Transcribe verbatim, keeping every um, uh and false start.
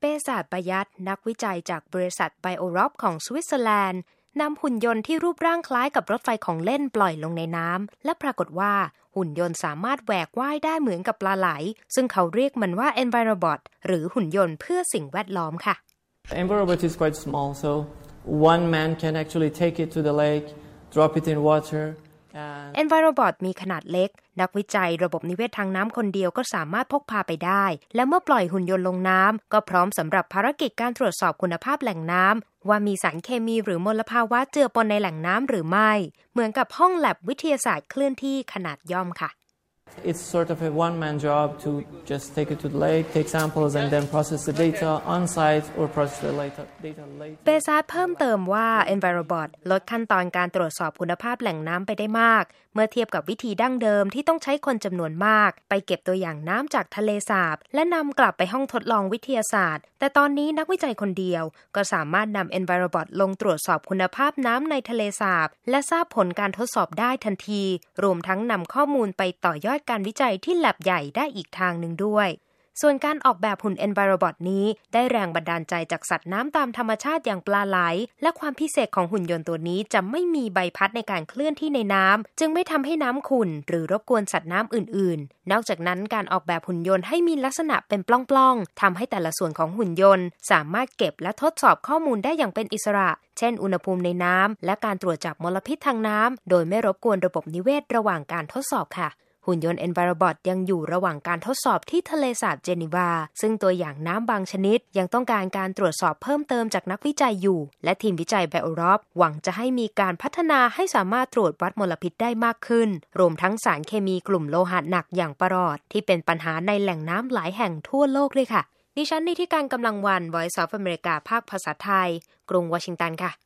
ศาจประยัดนักวิจัยจากบริษัทไบโอร็อปของสวิตเซอร์แลนด์นำหุ่นยนต์ที่รูปร่างคล้ายกับรถไฟของเล่นปล่อยลงในน้ำและปรากฏว่าหุ่นยนต์สามารถแหวกว่ายได้เหมือนกับปลาไหลซึ่งเขาเรียกมันว่า Envirobot หรือหุ่นยนต์เพื่อสิ่งแวดล้อมค่ะ Envirobot is quite small, so one man can actually take it to the lake, drop it in water. Envirobot มีขนาดเล็กนักวิจัยระบบนิเวศทางน้ำคนเดียวก็สามารถพกพาไปได้และเมื่อปล่อยหุ่นยนต์ลงน้ำก็พร้อมสำหรับภารกิจการตรวจสอบคุณภาพแหล่งน้ำว่ามีสารเคมีหรือมลภาวะเจือปนในแหล่งน้ำหรือไม่เหมือนกับห้องแลบวิทยาศาสตร์เคลื่อนที่ขนาดย่อมค่ะ It's sort of a one-man job to just take it to the lake, take samples, and then process the data on site or process the data later. เบซาร์ดเพิ่มเติมว่า Envirobot ลดขั้นตอนการตรวจสอบคุณภาพแหล่งน้ำไปได้มากเมื่อเทียบกับวิธีดั้งเดิมที่ต้องใช้คนจำนวนมากไปเก็บตัวอย่างน้ำจากทะเลสาบและนำกลับไปห้องทดลองวิทยาศาสตร์แต่ตอนนี้นักวิจัยคนเดียวก็สามารถนำ Envirobot ลงตรวจสอบคุณภาพน้ำในทะเลสาบและทราบผลการทดสอบได้ทันทีรวมทั้งนำข้อมูลไปต่อยอดการวิจัยที่แลบใหญ่ได้อีกทางหนึ่งด้วยส่วนการออกแบบหุ่น Envirobot นี้ได้แรงบันดาลใจจากสัตว์น้ำตามธรรมชาติอย่างปลาไหลและความพิเศษของหุ่นยนต์ตัวนี้จะไม่มีใบพัดในการเคลื่อนที่ในน้ำจึงไม่ทำให้น้ำขุ่นหรือรบกวนสัตว์น้ำอื่นๆนอกจากนั้นการออกแบบหุ่นยนต์ให้มีลักษณะเป็นปล้องๆทำให้แต่ละส่วนของหุ่นยนต์สามารถเก็บและทดสอบข้อมูลได้อย่างเป็นอิสระเช่นอุณหภูมิในน้ำและการตรวจจับมลพิษทางน้ำโดยไม่รบกวนระบบนิเวศระหว่างการทดสอบค่ะหุ่นยนต์ Envirobot ยังอยู่ระหว่างการทดสอบที่ทะเลสาบเจนีวาซึ่งตัวอย่างน้ำบางชนิดยังต้องการการตรวจสอบเพิ่มเติมจากนักวิจัยอยู่และทีมวิจัยไบโอร็อปหวังจะให้มีการพัฒนาให้สามารถตรวจวัดมลพิษได้มากขึ้นรวมทั้งสารเคมีกลุ่มโลหะหนักอย่างปรอดที่เป็นปัญหาในแหล่งน้ำหลายแห่งทั่วโลกเลยค่ะดิฉันนิติการกำลังวัน Voice of America ภาคภาษาไทยกรุงวอชิงตันค่ะ